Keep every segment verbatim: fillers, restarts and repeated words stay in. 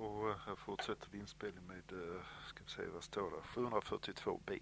Och uh, här fortsätter vi inspelning med, uh, ska vi se vad står det, sjuhundrafyrtiotvå B.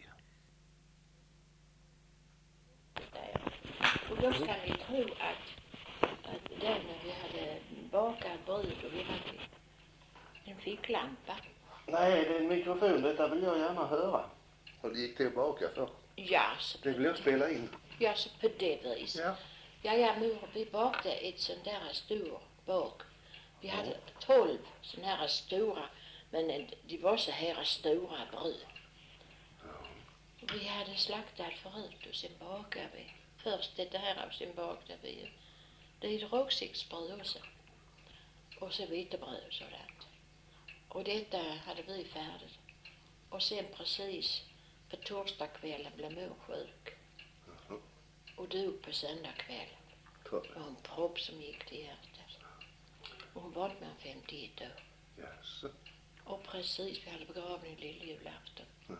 Och då ska ni tro att, att där när vi hade bakat bröd och vi hade en ficklampa. Nej, det är en mikrofon. Detta vill jag gärna höra. Hur det gick till att baka för? Ja, så det vill jag spela in. Ja, så på det vis. Ja. Ja, ja, mor, vi bakade ett sånt där stor bak. Vi hade tolv såna här stora, men de var så här stora bröd. Ja. Vi hade slaktat förut och sen bakade vi. Först det här och sen bakade vi. Det är rågsiktsbröd också. Och så vitebröd och sådant. Och detta hade vi färdigt. Och sen precis på torsdagskvällen blev mor sjuk. Mm. Och dog på söndagskvällen. Det var en propp som gick till hjärtat. Och hon var med femtioett år. Yes. Och precis, vi hade begravning lilljulafton. Mm.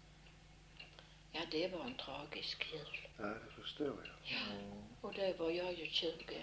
Ja, det var en tragisk jul. Ja, det förstår jag. Ja, och då var jag ju tjugo.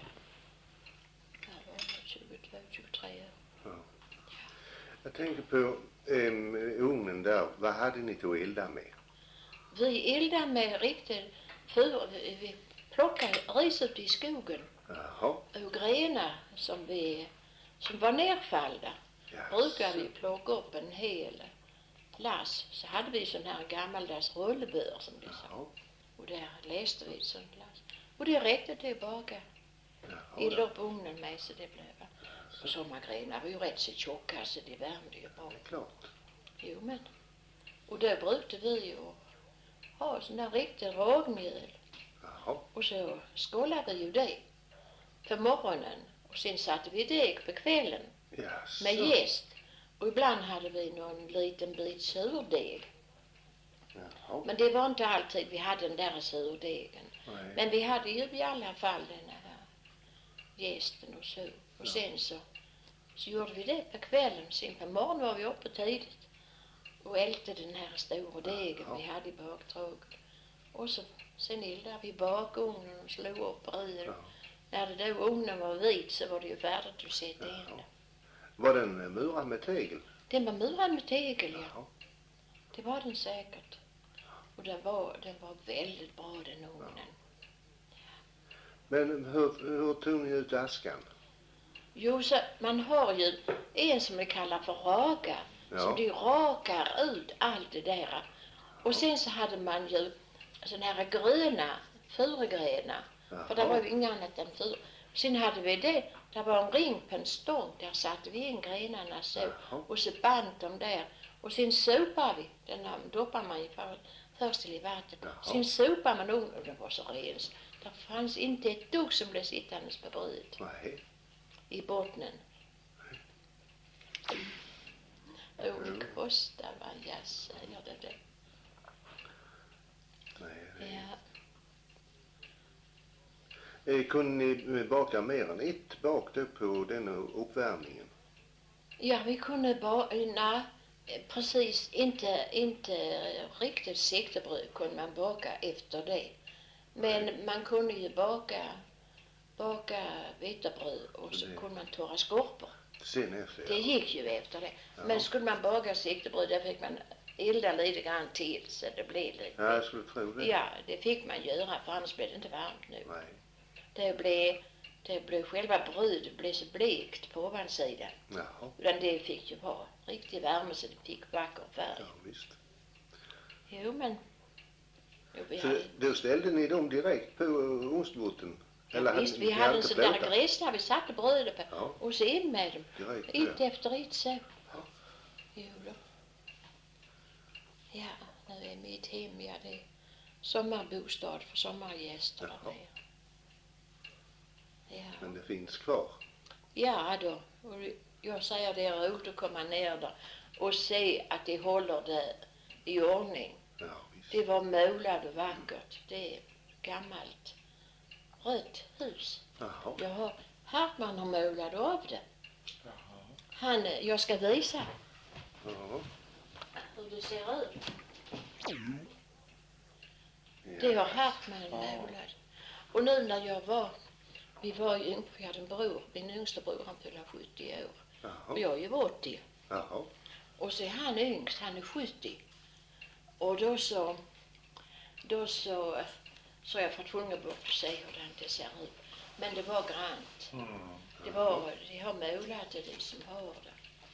Jag var tjugotvå, tjugotre år. Ja. Jag tänker på um, ugnen där. Vad hade ni till att elda med? Vi eldade med riktigt fur. Vi, vi plockade ris ute i skogen. Jaha. Och grenar som vi som var nerfallda. Yes. Brukade vi plocka upp en hel lass. Så hade vi sån här gammaldags rullebör som det sa. Och där läste vi ett sånt lass. Och det räckte till att baka. Elda upp ugnen med så det blev. Och sommargrenar var ju rätt så tjocka så det värmde ju bra. Klart. Jo men. Och då brukade vi ju ha sån där riktig rågmjöl. Jaha. Och så skålade vi ju det för morgonen. Och sen satte vi deg på kvällen. Yes. Med jäst. Och ibland hade vi någon liten bit surdeg. Jaha. Men det var inte alltid vi hade den där surdegen. Nej. Men vi hade ju i alla fall den här jästen och så. Och Ja. sen så, så gjorde vi det på kvällen. Sen på morgonen var vi uppe tidigt. Och älte den här stora degen Ja. vi hade i baktråg. Och så, sen eldade vi bakugnen och slog upp bröd. Ja. När det då ugnen var vit så var det ju färdigt att sätta in det. Var den murad med tegel? Den var murad med tegel, ja. Jaha. Det var den säkert. Och den var, den var väldigt bra den ugnen. Men hur, hur tog ni ut askan? Jo, så man har ju en som de kallar för raka. Ja. Som de rakar ut allt det där. Och sen så hade man ju såna här gröna furugrenar. För det var ju inget annat än fur. Sen hade vi det. Det var en ring på en stång. Där satte vi in grenarna så. Jaha. Och så band de där. Och sen sopar vi. Den här doppar man ju för, först i vattnet. Jaha. Sen sopar man ugnen och den var så ren. Det fanns inte ett dugg som blev sittandes på bröd. Nej. I bottnen. Och det kostar vad jag säger det det. Nej. nej. Ja. Eh, kunde ni baka mer än ett bak då på den uppvärmningen? Ja, vi kunde bara, nej, precis, inte, inte riktigt siktebröd kunde man baka efter det. Men Nej. man kunde ju baka, baka vitebröd och så Det- kunde man torra skorpor. Sen efter, Det gick ju efter det. Ja. Men skulle man baka siktebröd, där fick man elda lite grann till så det blev lite. Ja, jag skulle tro det. Ja, det fick man göra för annars blev det inte varmt nu. Nej. Det blev, det blev själva brödet blev så blekt på ovansidan. Jaha. Utan det fick ju vara riktig värme så det fick vacker färg. Ja, visst. Jo, men... Jo, vi Så hade, då ställde ni dem direkt på ostbotten? ja, visst, vi hade en sån där gräs där vi satte brödet på. Ja. Och så in med dem. Direkt, Ett ja. efter ett så. Ja. Jo då. Ja, nu är mitt hem, ja, det är sommarbostad för sommargäster. Jaha. Ja. Men det finns kvar? Ja då, och jag säger det är roligt att komma ner där och se att de håller det i ordning. Ja, visst. Det var målat och vackert. Det är gammalt rött hus. Jaha. Jag har, Hartman har målat av det. Han, jag ska visa Ja. hur det ser ut. Ja. Det har Hartman målat. Och nu när jag var Vi var ju, vi hade en bror, min yngsta bror, han fyllde sjuttio år. Jaha. Och jag är ju åttio. Jaha. Och så är han yngst, han är sjuttio. Och då så, då så, så jag fått tvungen bort och se hur det ser ut. Men det var grant. Mm. Det var, de har målat det, de som har det.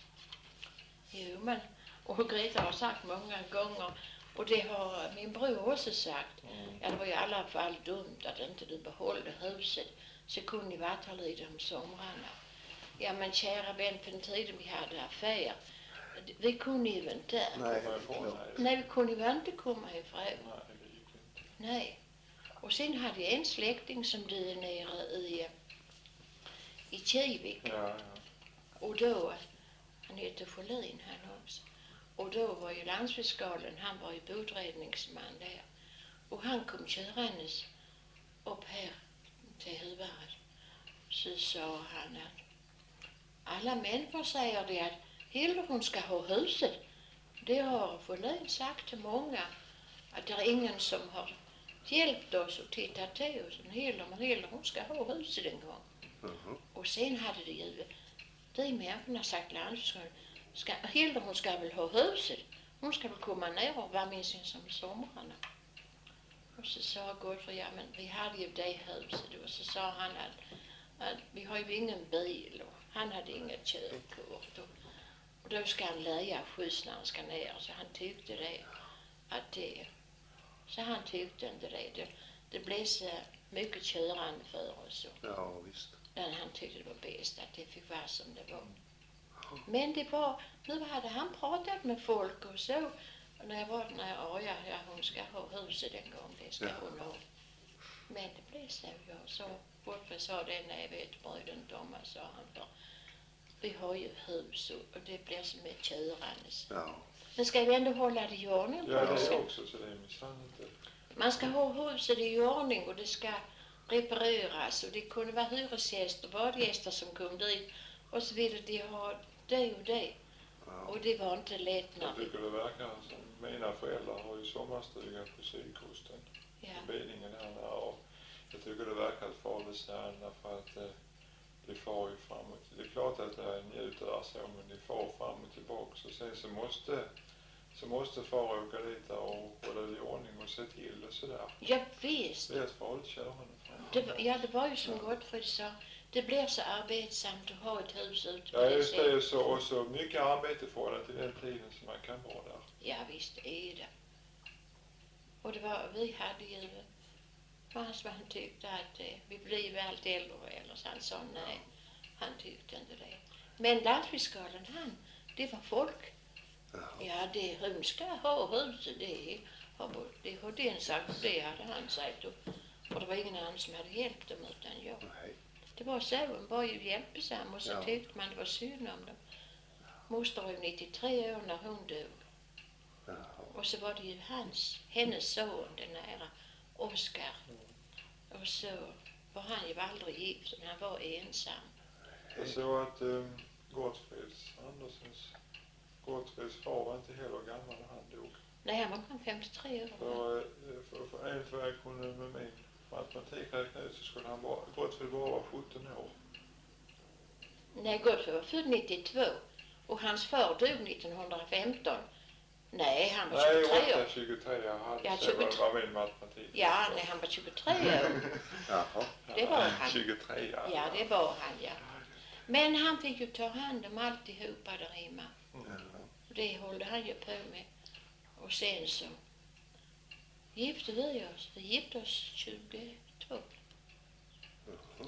Jo, men, och Greta har sagt många gånger, och det har min bror också sagt, Mm. ja, det var i alla fall dumt att inte du behållde huset, så kunde ni varit här lite om somrarna. Ja, men kära vän, på den tiden vi hade affär, vi kunde ju inte. Nej, Komma ifrån, klart. nej. Nej, vi kunde ju inte komma ifrån. Nej, det gick inte. Nej. Och sen hade jag en släkting som dog nere i, i Kivik. Ja, ja. Och då, han hette Sjölin han också. Och då var ju landsfiskalen, han var ju bodräddningsman där. Och han kom körandes upp här till huvudet. Så sa han att alla människor säger det att Hildur, hon ska ha huset. Det har Sjölin sagt till många. Att det är ingen som har hjälpt oss och tittat till oss. Men Hildur, men Hildur, hon ska ha huset en gång. Mhm. Och sen hade det ju de människorna sagt landsfiskalen, ska, Hildur, hon ska väl ha huset. Hon ska väl komma ner och vara med sin som somrarna. Och så sa Gottfrid, ja men vi hade ju det huset. Och så sa han att, att vi har ju ingen bil och han hade inget körkort. Och, och då ska han leja skjuts när han ska ner. Så han tyckte det, att det, så han tyckte inte det. Det, det blev så mycket körande för oss. Och, Ja, visst. men han tyckte det var bäst att det fick vara som det var. Men det var, nu hade han pratat med folk och så. Och när jag var där, ja, ja, ja, hon ska ha huset en gång, det ska Ja. hon ha. Men det blev så, jag så. Gottfrid sa det, nej, vet bröd inte om, sa han, för vi har ju hus och, och det blir som ett körandes. Ja. Men ska vi ändå hålla det i ordning på Ja, det oss? är också, så det är minsann inte. Man ska ha huset i ordning och det ska repareras och det kunde vara hyresgäster, badgäster som kom dit och så ville de ha det och det. Ja. Och det var inte lätt när Jag vi... tycker det verkar som, mina föräldrar har ju sommarstuga på sydkusten. Ja, I Beningen här nära. Och jag tycker det verkar ett farligt ställe därför att eh, de far ju framåt. Det är klart att det är njuter där så, men de far fram och tillbaka. Och sen så måste, så måste far åka dit där och hålla det i ordning och se till och sådär. ja visst. Det är ett farligt körande fram. Det var, ja, det var ju som Gottfrid sa. Det blir så arbetsamt att ha ett hus ute på Ja, det just det. sättet. Och så, och så mycket arbete för det till den tiden som man kan vara där. Ja, visst är det. Och det var, vi hade ju... Hans man tyckte att eh, vi blev allt äldre eller så han sa nej. Han tyckte inte det. Men landsfiskalen, han, det var folk. Ja. Ja, det hon ska ha huset, det har, det har den sagt, det hade han sagt. Och, och det var ingen annan som hade hjälpt dem utan jag. Nej. Det var så, hon var ju hjälpsam och så Ja. tyckte man det var synd om dem. Moster var ju nittiotre år när hon dog. Ja. Och så var det ju hans, hennes son, den nära, Oskar. Och så var han ju aldrig gift, men han var ensam. Jag såg att um, Gottfrids Anderssons, Gottfrids far var inte heller gammal när han dog. Nej, han var bara femtiotre år. För, eh, för, för enligt vad jag kunde med min matematik räkna ut så skulle han bara, Gottfrid bara vara sjutton år. Nej, Gottfrid var född nittiotvå och hans far dog nittonhundrafemton. Nej, han var Nej, tjugotre år. åtta, tjugotre, jag hade Ja, så var, tjugotre. var min matematik. Ja, nej, han var tjugotre år. Jaha. det var han. tjugotre, ja. Ja, det var han, ja. Men han fick ju ta hand om alltihopa där hemma. Ja. Det hållde han ju på med. Och sen så gifte vi oss. Vi gifte oss tjugotvå. Jaha.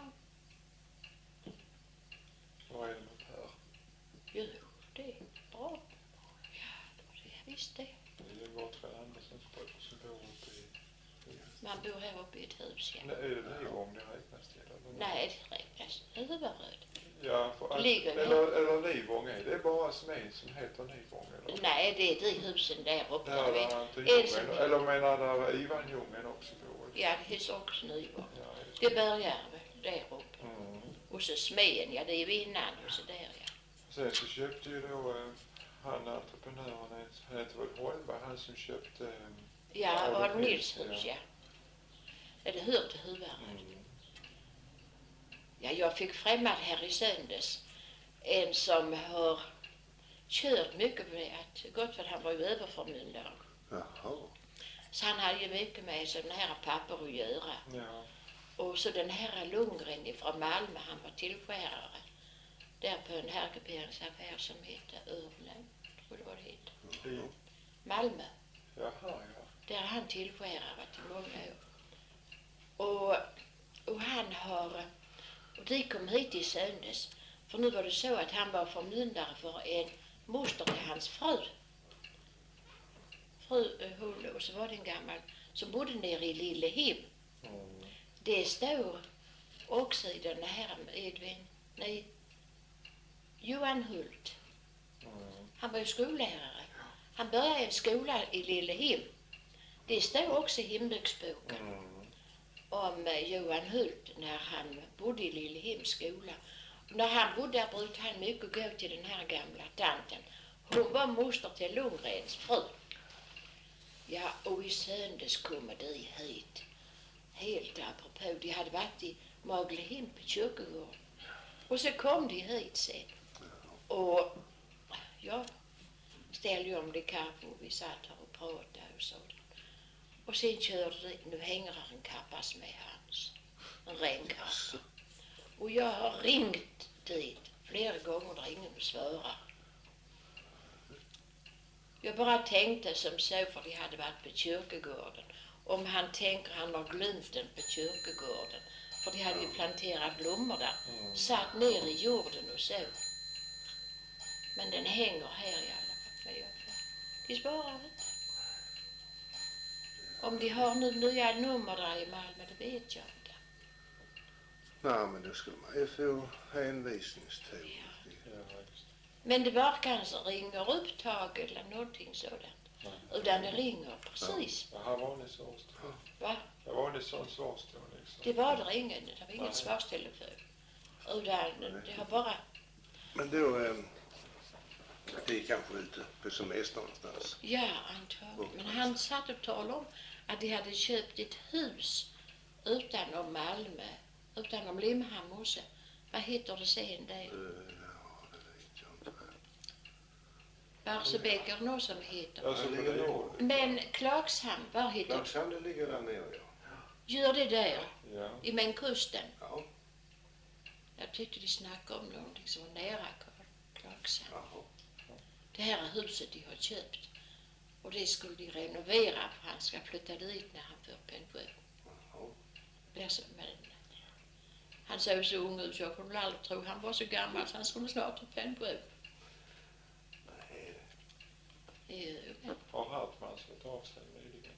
Vad är det mot här? Jo, det är bra. Ja, det är visst det. Det är Gottfrid Anderssons bror som bor uppe i... Man bor här uppe i ett hus, ja. Nej, är det Nivång det räknas till? Eller? Nej, det räknas huvudröd. Ja, för att, Ligger det? eller, eller Nivång är det bara smed som heter Nivång? Eller? Nej, det är de husen där uppe. Där där där vet. han inte Är det Ljungen, som- eller menar där Ivan Ljungen också bor? Ja, det finns också Nyborg. Ja, just Det börjar där uppe. Mm. Och så smeden, ja det är ju innan och så där, ja. Sen så köpte ju då eh, han entreprenören, han heter väl Holmberg, han som köpte... Eh, Ja, Adolf Adolf Nils Nils, hus, ja. ja. Ja, det hör till huvudet. mm. Ja, jag fick främmad här i söndags. En som har kört mycket med att gott för han var ju överförmyndare. Jaha. Så han hade ju mycket med sådana här papper att göra. Ja. Och så den här Lundgren ifrån Malmö, han var tillskärare där på en herrgruperingsaffär som heter Örnland, tror du vad det heter? I, Malmö. jaha, ja. Där har han tillskärare varit i många år. Och, och han har, och de kom hit i söndags. För nu var det så att han var förmyndare för en moster till hans fru. Fru, hon, och så var det en gammal som bodde nere i Lillehem. Mm. Det står också i den här Edvin, nej, Johan Hult. Mm. Han var ju skollärare. Han började en skola i Lillehem. Det står också i hembygdsboken Mm. om eh, Johan Hult när han bodde i Lillehems skola. Och när han bodde där brukade han mycket gå till den här gamla tanten. Hon var moster till Lundgrens fru. Ja, och i söndags kommer de hit. Helt apropå, de hade varit i Maglehem på kyrkogården. Och så kom de hit sen. Och ja, ställde om det kaffe och vi satt här och pratade och sådant. Och sen körde de, nu hänger här en kappas med hans, en regnkappa. Och jag har ringt dit flera gånger där ingen svarar. Jag bara tänkte som så, för de hade varit på kyrkogården. Om han tänker han har glömt den på kyrkogården. För de hade ju planterat blommor där. Mm. Satt ner i jorden och så. Men den hänger här i alla fall. Men jag, de sparar inte. Om de har nu nya nummer där i Malmö, det vet jag inte. Nej, men då skulle man ju få hänvisningstid. Ja. Ja, just Men det var kanske ringer upptag eller någonting sådant. det. Utan det ringer precis. Ja, här var ni svarstelefon. Va? Det var ni sån svarstelefon liksom. Det var det ingen, det var ingen Nej. svarstelefon. Utan det har bara, Men då, eh, det är kanske ute på semester någonstans. ja antagligen. Men han satt och talade om att de hade köpt ett hus utanför Malmö, utanför Limhamn också. Vad heter det sen det? Eh, ja, det vet jag inte. Barsebäck eller något som heter. Ja, så ligger norr. Men Klagshamn, var heter det? Klagshamn, det ligger där nere, ja. Gör det där, Ja. i men kusten. Ja, Jag tyckte de snackade om någonting som var nära Klagshamn. jaha. Det här är huset de har köpt. Och det skulle de renovera för han ska flytta dit när han får pension. Jaha. Blir så, men han såg så ung ut, jag kunde aldrig tro han var så gammal så han skulle snart ha pension. Nej, Ja. Har Hartmans fått av sig nyligen?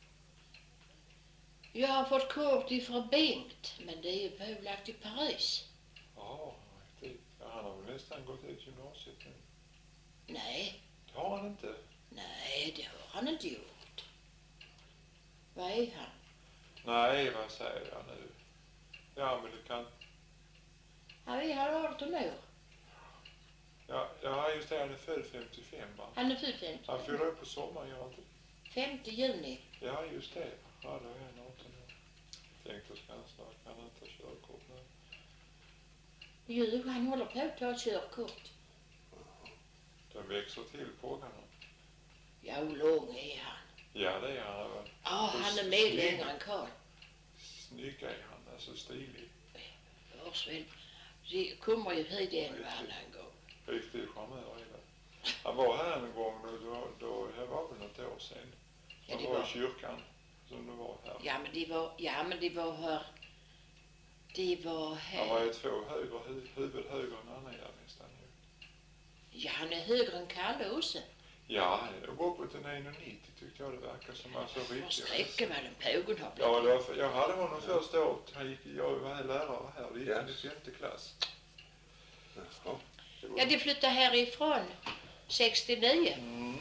Jag har fått kort ifrån Bengt, men det är ju pålagt i Paris. Ja, riktigt. Ja, han har väl nästan gått ut gymnasiet nu. Nej, Det har han inte. nej det har han inte gjort. Vad är han? Nej, vad säger jag nu? Ja, men du kan... Han är han arton år. Ja, ja just det, han är född femtiofem va? Han är född femtio. Han fyller upp på sommaren, gör han inte? femte juni. Ja, just det. Ja, då är han arton år. Tänkte ska han snart kan han inte ha körkort nu. Jo, han håller på att ta körkort. Den växer till pågarna. Ja, hur lång är han? Ja, det är han väl. Ja, han är med Snygg. längre än Karl. Snygg är han, alltså stilig. Hörsväl. Det kommer ju hit en och annan gång. Riktig charmör är det. Han var här en gång och då, då, det var väl något år sedan. Ja, Han det var var- i kyrkan som det var här. Ja, men det var, ja, men det var här. Det var Han var här. ju två höger, hu, huvud högre än han är där nästan ju. Ja, han är högre än Kalle också. Ja, han är nog uppåt en en nittio tyckte jag det verkar som. Alltså Vad riktigt. sträcker vad den pågen har Ja, blivit. det var, för- jag hade honom första året. Han gick, jag var lärare här. Det gick Yes. i femte klass. Jaha. Det var- Ja, de flyttade härifrån sextionio. Mm.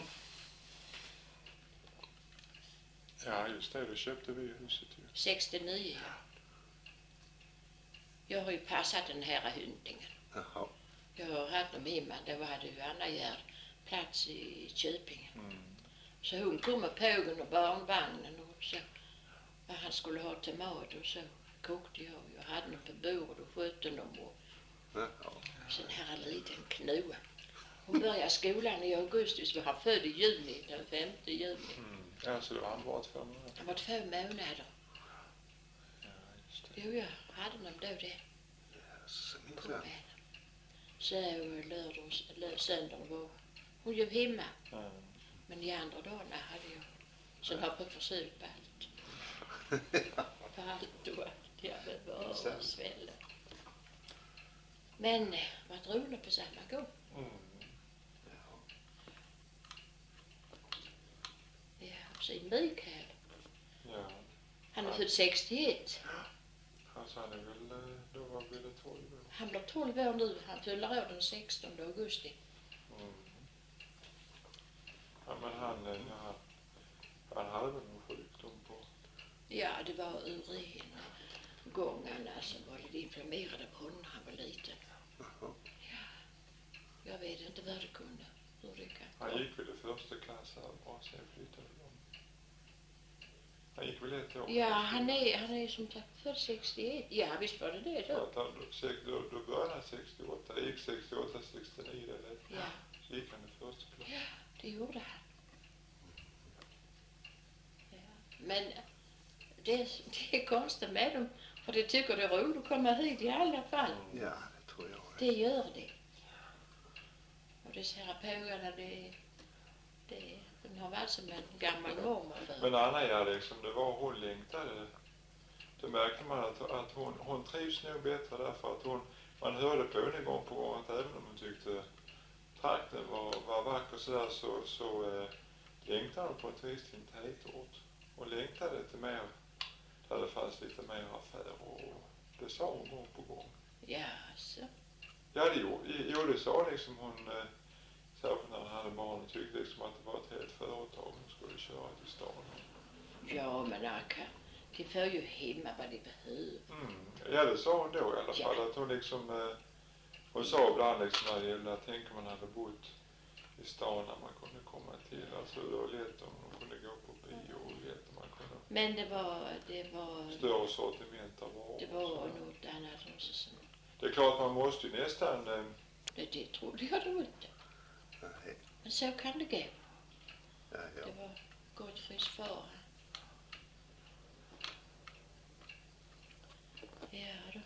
Ja, just det. Då köpte vi huset ju. sextionio, ja. Jag har ju passat den här hundingen. Jaha. Jag har haft dem hemma. Då hade ju Anna Gerd plats i Köping. Mm. Så hon kom med pågen och barnvagnen och så vad han skulle ha till mat och så. kokte jag. Jag hade dem på bordet och skötte dem. Och Ja. sen här en liten knua. Hon började skolan i augusti, så var han född i juni, den femte juni. Mm. Ja, så det var han bara två månader. Han var två månader. Ja, just det. Jo, jag hade dem då det. Så På minsann. henne. Så lördags, lör, söndagen var hon ju hemma. Mm. Men de andra dagarna hade jag. Sen har jag försökt på allt. På allt och allt. Jag var svälla. Men eh, vad roligt på samma gång. Mm. Ja, och så Mikael. Ja. Han är född sextioett. Alltså han är väl, eh, då var blir det tolv år. Han blir tolv år nu. Han fyller år den sextonde augusti. Mm. Ja, men han, eh, ja, han hade väl någon sjukdom på. Ja, det var uringångarna som var lite inflammerade på honom när han var liten. Jaha. Jag vet inte vad det kunde. Hur det kan Han gick väl i första klass här och sen flyttade de. Han gick väl ett år. Ja, han är, han är som sagt född sextioett. Ja, visst var det det Ja, då. att han, då, sex- då, då började han sextioåtta. Det gick sextioåtta, sextionio eller Ja, så gick han i första klass. det gjorde han. Ja. Men det, det är konstigt med dem. För det tycker det är roligt att komma hit i alla fall. Ja, det tror jag. Det gör det. Och det ser pågarna, det, det, den har varit som en gammal mormor för. Men Anna, ja, liksom, det var hon längtade. Då märkte man att, att hon, hon trivs nog bättre därför att hon, man hörde på henne gång på gång att även om hon tyckte trakten var, var vacker så, där, så, så äh, längtade hon på ett vis till en tätort. Och längtade till mer, där det fanns lite mer affärer och det sa hon gång på gång. Ja, så. Ja, det gjorde, jo, det sa liksom hon, eh, särskilt när hon hade barn, och tyckte liksom att det var ett helt företag hon skulle köra till stan. Ja, men Anka, de får ju hemma vad de behöver. Mm. Ja, det sa hon då i alla fall, Ja. att hon liksom, eh, hon sa ibland liksom när det gällde att tänka man hade bott i stan när man kunde komma till, alltså det var lätt om man kunde gå på bio och lätt om man kunde Men det var, det var, större sortiment av varor. det var något annat också som, Det är klart man måste ju nästan, eh, det, det trodde jag då inte. Nej. Men så kan det gå. Ja, ja. Det var Gottfrids far. Ja då.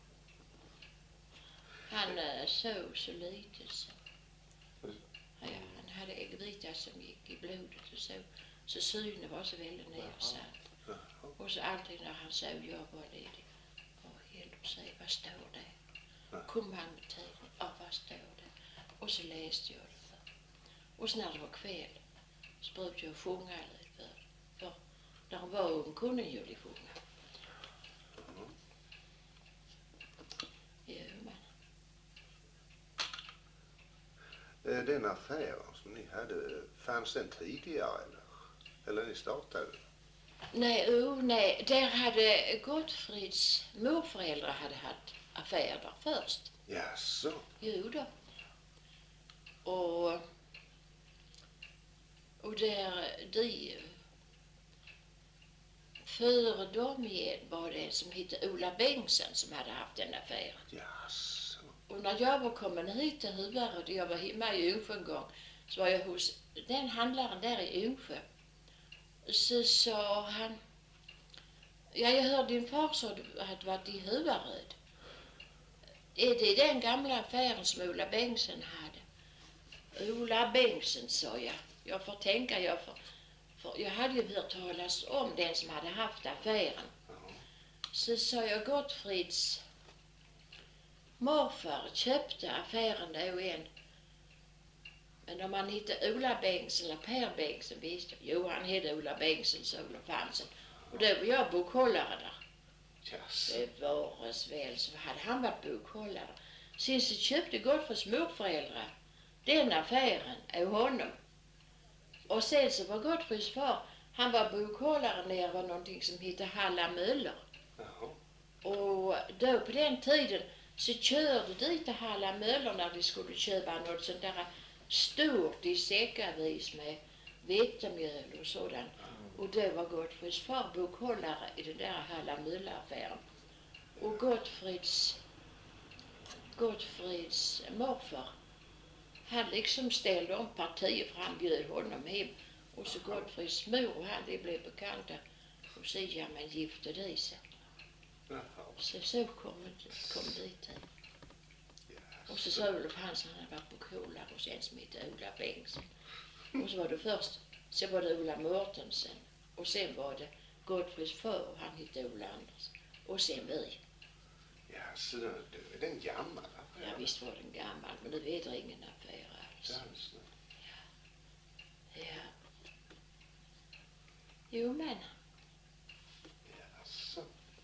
Han äh, såg så lite så. Ja, han hade äggvita som gick i blodet och så. Så synen var så väldigt nedsatt. Jaha. Och så alltid när han såg jag var ledig. Och helt sig, vad står det? Ja. Kom han med tidning, ja vad står det? Och så läste jag det för. Och så när det var kväll så brukade jag sjunga lite för. För när hon var ung kunde jag ju sjunga. Mhm. Jo, men. Eh, Den affären som ni hade, fanns den tidigare eller? Eller ni startade? Nej, oh, nej, där hade Gottfrids morföräldrar hade haft affär där först. Jaså? Jo då. Och, och där de, före dem igen var det en som hette Ola Bengtsson som hade haft den affären. Jaså? Och när jag var kommen hit till Huvaryd, jag var hemma i Yngsjö en gång, så var jag hos den handlaren där i Yngsjö. Så sa han, ja jag hörde din far sa du hade varit i Huvaryd. Är det den gamla affären som Ola Bengtsson hade? Ola Bengtsson, sa jag. Jag får tänka, jag får, för jag hade ju hört talas om den som hade haft affären. Ja. Så sa jag, Gottfrids morfar köpte affären då igen. Men om han hette Ola Bengtsson eller Per Bengtsson visste jag. Jo, han hette Ola Bengtsson, sa Olof Hansen. Och då var jag bokhållare där. Jaså? Det var väl så hade han varit bokhållare. Sen så köpte Gottfrids morföräldrar den affären av honom. Och sen så var Gottfrids far, han var bokhållare nere var någonting som hette Halla Möller. Jaha. Och då på den tiden så körde dit till Halla Möller när de skulle köpa något sånt där stort i säckavis med vetemjöl och sådant. Och då var Gottfrids far bokhållare i den där Halla Möller-affären. Och Gottfrids, Gottfrids morfar, han liksom ställde om partiet för han bjöd honom hem. Och så Gottfrids mor och han, de blev bekanta. Och så ja, man gifte de sig. Så så kom, kom dit här. Och så sa Olof Hansson, han var på Kolar och sen som hette Ola Bengtsson. Och så var det först, så var det Ola Mårtensen. Och sen var det Gottfrids far och han hette Ola Anders. Och sen vi. Ja, så då, då är den gammal affär. Ja, visst var den gammal, men det vet ingen affär alls. Alls, nej. Ja. Jo, men. Ja, så.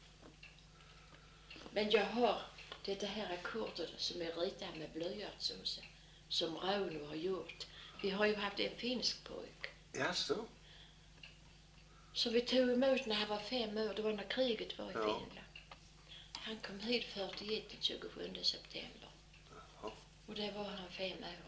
Men jag har det här kortet som är ritat med blyertsås som Rauno har gjort. Vi har ju haft en finsk pojk. Ja, så. Så vi tog emot när han var fem år. Det var när kriget var i Ja. Finland. Han kom hit fyrtioett den tjugosjunde september. Jaha. Och det var han fem år.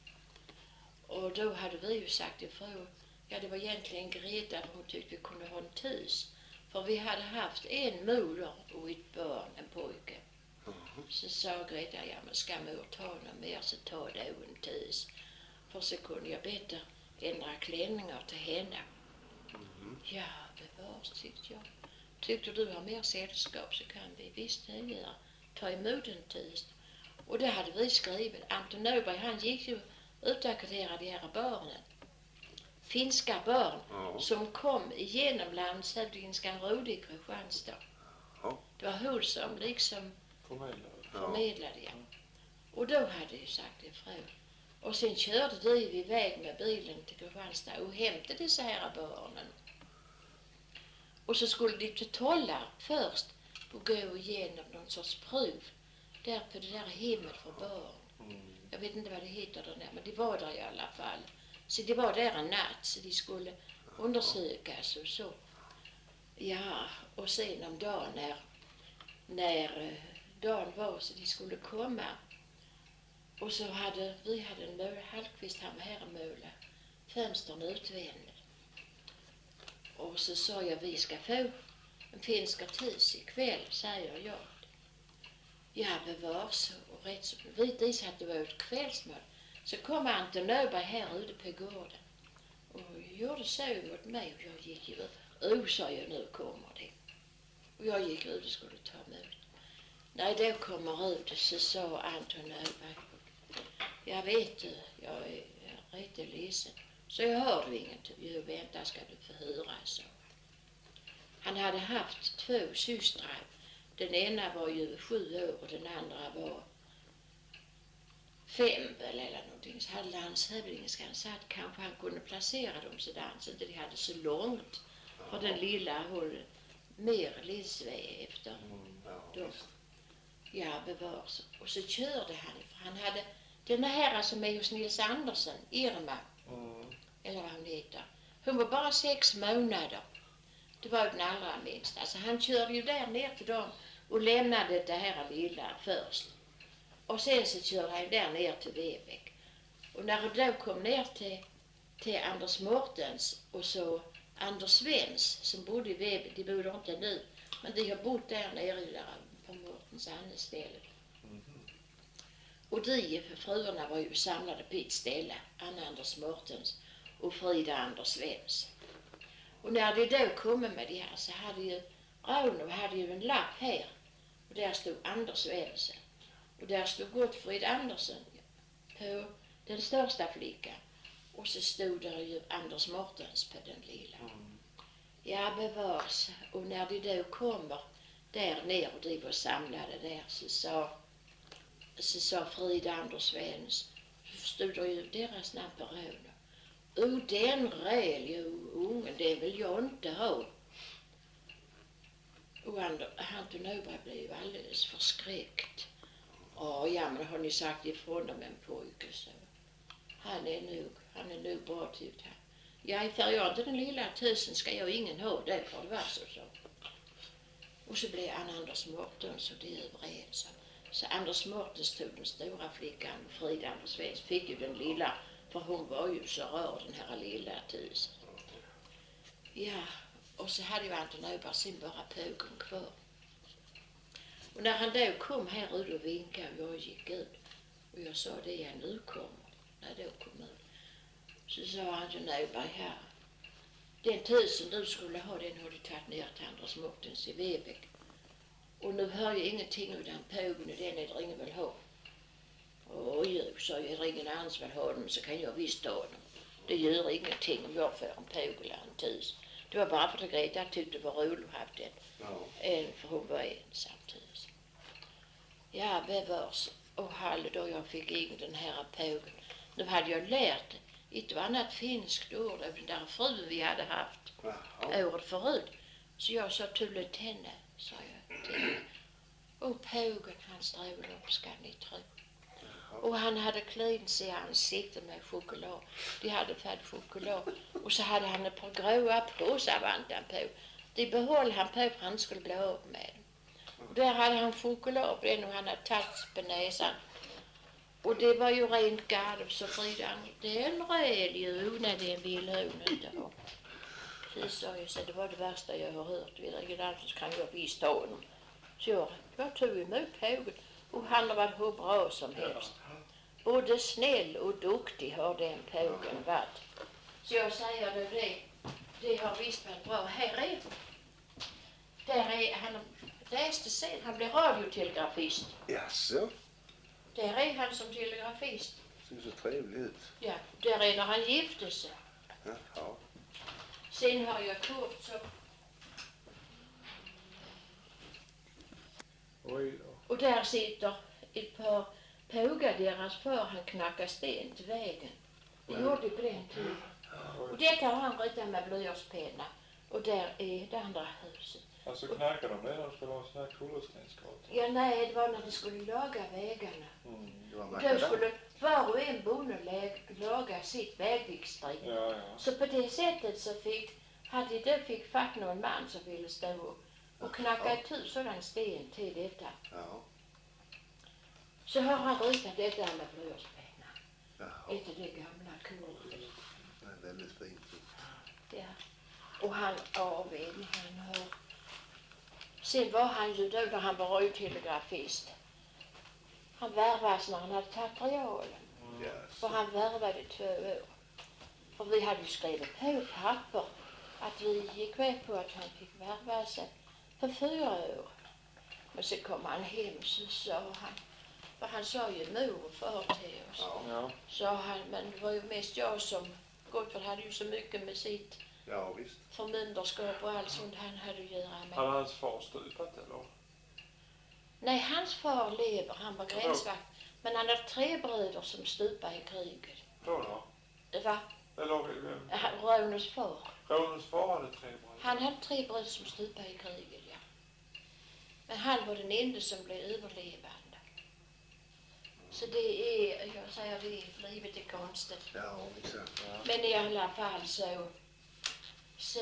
Och då hade vi ju sagt ifrån. Ja, det var egentligen Greta för hon tyckte vi kunde ha en tus. För vi hade haft en moder och ett barn, en pojke. Mhm. Så sa Greta, ja men ska mor ta någon mer så ta då en tus. För så kunde jag bättre ändra klänningar till henne. Mhm. Ja, bevars tyckte jag. Tyckte du har mer sällskap så kan vi visst det göra. Ta emot en tus. Och det hade vi skrivit. Anton Åberg han gick ju utakvitera de här barnen. Finska barn Ja. som kom igenom landshövdingskan Rode i Kristianstad. Ja. Det var hon som liksom Förmedlare. Ja. förmedlade jag. Och då hade jag sagt ifrån. Och sen körde vi iväg med bilen till Kristianstad och hämtade dessa här barnen. Och så skulle de till Tollarp först och gå igenom någon sorts prov där på det där hemmet för barn. Mm. Jag vet inte vad det heter där nere, men de var där i alla fall. Så de var där en natt så de skulle undersökas och så. Ja, och sen om dagen när, när eh, dagen var så de skulle komma. Och så hade vi hade en mål, Hallqvist han var här och måla fönstren utvändigt. Och så sa jag vi ska få en finska tis ikväll, säger jag. Ja, bevars och rätt så vid is att det var ett kvällsmål. Så kom Anton Åberg här ute på gården och gjorde så mot mig och jag gick ju ut. Oh, sa jag, nu kommer det. Och jag gick ut och skulle ta emot. Nej, då kommer ut så sa Anton Åberg. Jag vet du, jag är, jag är rätt ledsen. Så jag hörde inget. Jo, vänta ska du få höra, så. Han hade haft två systrar. Den ena var ju sju år och den andra var fem eller någonting. Så hade landshövdingen sagt kanske han kunde placera dem sådär så inte de hade så långt. För den lilla höll mer livsväg efter Mm, ja, dem. visst. Ja, bevars. Och så körde han. För han hade den här som är hos Nils Andersson, Irma, Mm. eller vad hon heter. Hon var bara sex månader. Det var den allra minsta. Alltså han körde ju där ner till dem och lämnade det här lilla först. Och sen så körde han där ner till Vebäck. Och när han då kom ner till, till Anders Mårtens och så Anders Svens som bodde i Vebäck, de bodde inte nu, men de har bott där nere där på Mårtens Annes ställe. Mhm. Och de fruarna var ju samlade på ett ställe, Anna Anders Mårtens och Frida Anders Svens. Och när de då kom med det här så hade ju Rauno hade ju en lapp här och där stod Anders Svensson. Och där stod Gottfrid Andersson på den största flickan. Och så stod där ju Anders Mårtens på den lilla. Mm. Ja, bevars. Och när de då kommer där ner och de var samlade där så sa, så sa Frida Anders Svens, så stod det ju deras namn på Rauno. Oh, den räl, jo, ungen, det vill jag inte ha. Och Anton Åberg blev ju alldeles förskräckt. Ja, ja, men har ni sagt ifrån om en pojke så. Han är nog, han är nog bra tyckte han. Ja, för jag inte den lilla tusen ska jag ingen ha det för det var så så. Och så blev han Anders Mårtens och det är överens. Så Anders Mårtens tog den stora flickan och Frida Anders Svens fick ju den lilla. För hon var ju så rör den här lilla tusen. Ja, och så hade ju Anton Åberg sin bara pågen kvar. Och när han då kom här ut och vinkade och jag gick ut. Och jag sa det är nu kommer. När då kom ut. Så sa han till Norberg här. Den tusen du skulle ha den har du tagit ner till Anders Mortens i Vebäck. Och nu hör jag ingenting utan pågen och den är det ingen vill ha. Oj, så är det ingen annan som vill ha dem så kan jag visst ha dem. Det gör ingenting om jag får en påg eller en tus. Det var bara för att Greta tyckte det var roligt att ha den. Ja. En, för hon var ensam tus. Ja, bevars. Och halv då jag fick in den här pågen. Nu hade jag lärt ett och annat finskt ord av den där frun vi hade haft Jaha. året förut. Så jag sa tullet henne, sa jag till henne. Och pågen han strävade upp, ska ni tro. Och han hade klint sig i ansiktet med choklad. De hade fått choklad. Och så hade han ett par gråa påsar vantan på. Det behöll han på för han skulle bli av med. Och där hade han choklad på den och han hade tagit på näsan. Och det var ju rent galet så Frida, den red ju när den ville hon inte ha. Så sa jag, så det var det värsta jag har hört. Vid regionalt så kan jag visst ha honom. Så jag, jag tog emot pågen och han har varit hur bra som helst. Både snäll och duktig har den pågen varit. Så jag säger det, det, det har visst varit bra. Här är, där är han läste sen, han blev radiotelegrafist. Jaså? Där är han som telegrafist. Ser så trevlig ut. Ja, där är när han gifte sig. Jaha. Sen har jag Kurt så. Oj då. Och där sitter ett par pågar, deras far han knackar sten till vägen. Det gjorde på den tiden. Och detta har han ritat med blyertspenna. Och där är det andra huset. Alltså knackar de ner när de skulle ha såna här kullerstensgator? Ja, nej, det var när de skulle laga vägarna. Mm. Det var Då makadam. skulle var och en bonde lä- laga sitt vägviktsstrid. Ja, ja. Så på det sättet så fick, hade de fick fatt någon man som ville stå och, och knacka ett hus sådan sten till detta. Ja. Så har han ritat detta med blyertspenna. Jaha. Ett av det gamla kullet. Det är väldigt fint. Ja. Och han avved, han har... Sen var han ju då när han var radiotelegrafist. Han värvades när han hade tagit realen. Yes. För han värvade två år. För vi hade ju skrivit på papper att vi gick med på att han fick värva sig för fyra år. Men så kom han hem så sa han, för han sa ju mor och far till oss. Ja. Ja. Sa han, men det var ju mest jag som, Gottfrid hade ju så mycket med sitt Ja, visst. förmyndarskap och allt sånt han hade att göra med. Hade hans far stupat eller? Nej, hans far lever, han var gränsvakt. Men han hade tre bröder som stupade i kriget. Då då? Det var Eller vem? Ronus far. Ronus far hade tre bröder. Han hade tre bröder som stupade i kriget, ja. Men han var den enda som blev överlevande. Så det är, jag säger det, livet är konstigt. Ja, exakt. Ja. Men i alla fall så, så,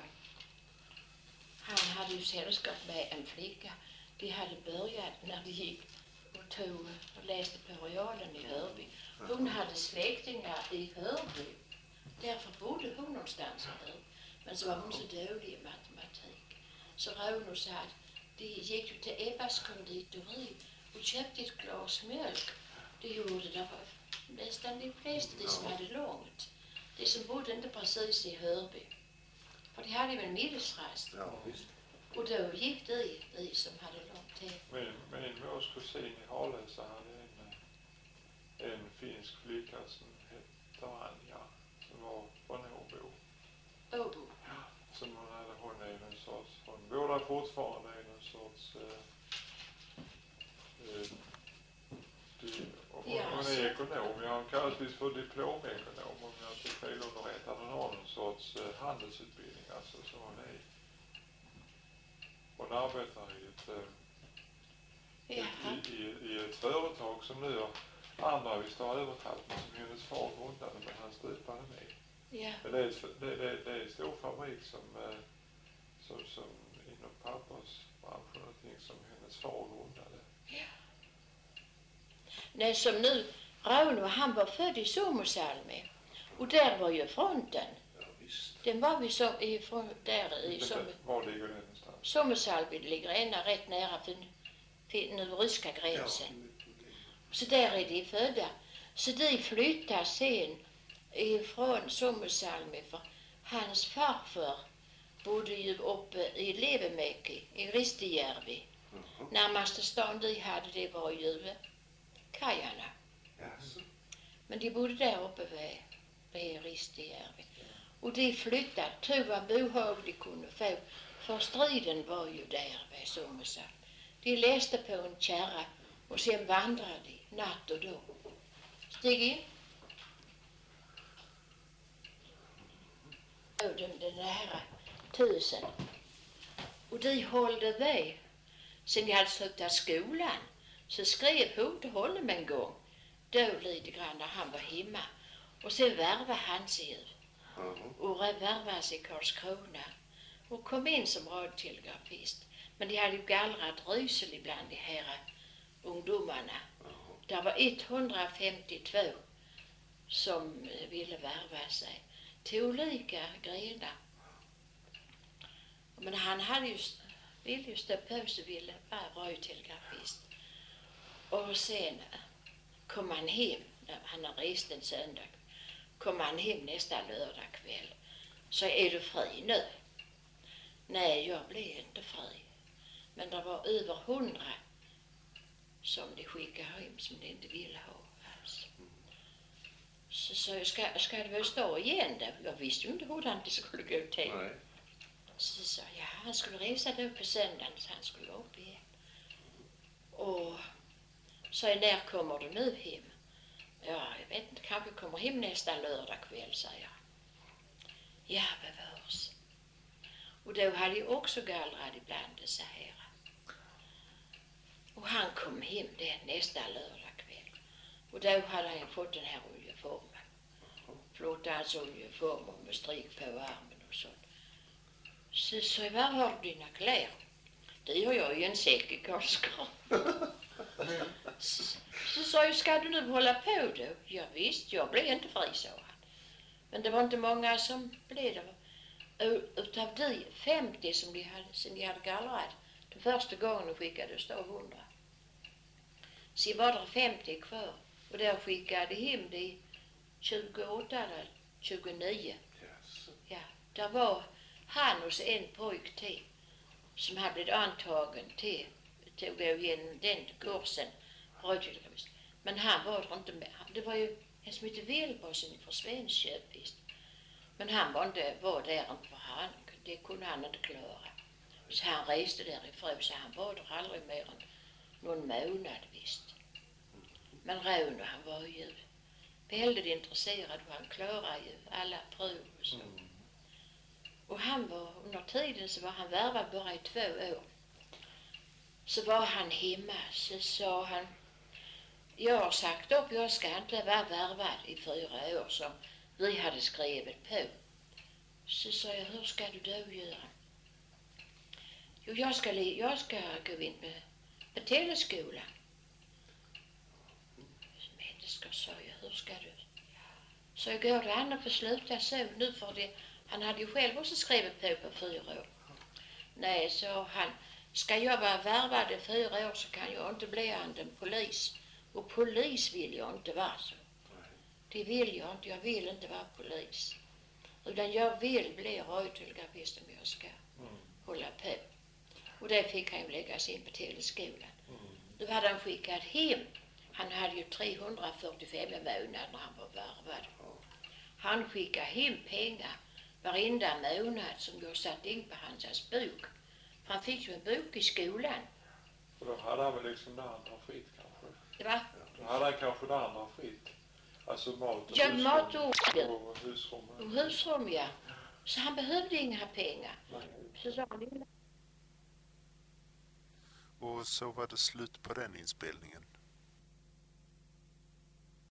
han hade ju sällskap med en flicka. De hade börjat när de gick och tog och läste på realen i Hörby. Hon hade släktingar i Hörby. Därför bodde hon någonstans i Hörby. Men så var hon så dålig i matematik. Så Ronus sa att de gick ju till Ebbas konditori och köpte ett glas mjölk. Det gjorde det var nästan de flesta de som hade långt. De som bodde inte precis i Hörby. För de hade ju en middelsrast. Ja, visst. Och då gick de, de som hade långt till. Min, min mors kusin i Harlösa hade en, en finsk flicka som hette Anja. Som var från Åbo. Åbo. Som hon hade, hon är någon sorts, hon bor där fortfarande i någon sorts, eh, eh, di, och hon, Ja, hon så. är ekonom, ja, hon kallas visst för diplomekonom om jag inte är felunderrättad. Hon har någon sorts eh, handelsutbildning alltså, så hon är, hon arbetar i ett, eh, Jaha. i, i, i ett företag som nu andra visst har övertagit men som hennes far grundade men han stupade med. Ja. Men det är, det, det, det är en stor fabrik som, eh, som, som inom pappersbranschen och någonting som hennes far grundade. Nej, som nu, Rauno, han var född i Suomussalmi. Och där var ju fronten. Ja, visst. Den var vi som, ifrån, där i Men som, Var ligger det någonstans? Suomussalmi ligger ända rätt nära för nu ryska gränsen. Så där är de födda. Så de flyttade sen ifrån Sommersalmi, för hans farfar bodde ju uppe i Levemäki, i Ristijärvi. Mm. Närmaste stan de hade det var ju Kajarna. Yes. Men de bodde där uppe vid, vid Ristijärvi. Och de flyttade, tog vad bohag de kunde få. För striden var ju där vid Sommersalmi. De läste på en kärra och sen vandrade de natt och dag. Stig in. Den, den här tusen. Och de hållde med. Sen de hade slutat skolan så skrev hon till honom en gång. Då lite grann när han var hemma. Och sen värvade han sig ut. Och värvade sig i Karlskrona. Och kom in som radiotelegrafist. Men de hade ju gallrat rysel ibland, de här ungdomarna. Det var etthundrafemtiotvå som ville värva sig till olika grenar. Men han hade ju, ville ju stå på sig, ville vara radiotelegrafist. Och sen kom han hem, han har rest en söndag, kom han hem nästa lördag kväll. Så är du fri nu? Nej, jag blev inte fri. Men det var över hundra som de skickade hem som de inte ville ha alls. Så sa jag, ska, ska det väl stå igen då? Jag visste ju inte hur det skulle gå till. Nej. Så sa jag, ja, han skulle resa då på söndagen så han skulle upp igen. Och så när kommer du nu hem? Ja, jag vet inte, kanske kommer hem nästa lördag kväll, sa jag. Ja, bevars. Och då hade jag också gallrat ibland så här. Och han kom hem den nästa lördag kväll. Och då hade han fått den här uniformen. Flottans uniform med strik på armen och sånt. Så sa jag, var har du dina kläder? Det har jag i en säck i Karlskrona. så, så sa jag, ska du nu hålla på då? Ja visst, jag blev inte fri, sa han. Men det var inte många som blev det. Utav de femtio som de hade, som de hade gallrat, den första gången de skickade stå hundra. Så var det femtio kvar. Och där skickade hem de tjugoåtta eller tjugonio. Yes. Ja, där var han och så en pojk till som hade blivit antagen till att gå igenom den kursen. Men han var det inte med. Det var ju en som hette Wilborsen för Svenskköp, visst. Men han var, inte, var där inte för han. Det kunde han inte klara. Så han reste därifrån, så han var där aldrig mer än någon månad, visst. Men Råno, han var ju väldigt intresserad och han klarade ju alla prov och så. Mm. Och han var, under tiden så var han värvad bara i två år. Så var han hemma, så sa han, jag har sagt upp, jag ska inte vara värvad i fyra år som vi hade skrivit på. Så sa jag, hur ska du då göra? Jo, jag ska, jag ska gå in med, med teleskolan. Men det ska, sa jag, hur ska du? Så jag går det an att få sluta så nu för det. Han hade ju själv också skrivit på på fyra år. Nej, så han, ska jag vara värvad i fyra år så kan jag inte bli en polis. Och polis vill jag inte vara, så. Det vill jag inte, jag vill inte vara polis. Utan jag vill bli radiotelegrafist om jag ska mm. hålla på. Och det fick han ju lägga sig in på teleskolan. Mm. Då hade han skickat hem. Han hade ju trehundrafyrtiofem månader när han var värvad. Mm. Han skickade hem pengar varenda månad som jag satt in på hans bok. För han fick ju en bok i skolan. Och då hade han väl liksom det andra fritt kanske? Det var? Då hade han kanske det andra fritt. Alltså mat och ja, husrum. Mat och, och husrum. Och husrum, ja. Så han behövde inga pengar. Nej. Så sa han, och så var det slut på den inspelningen.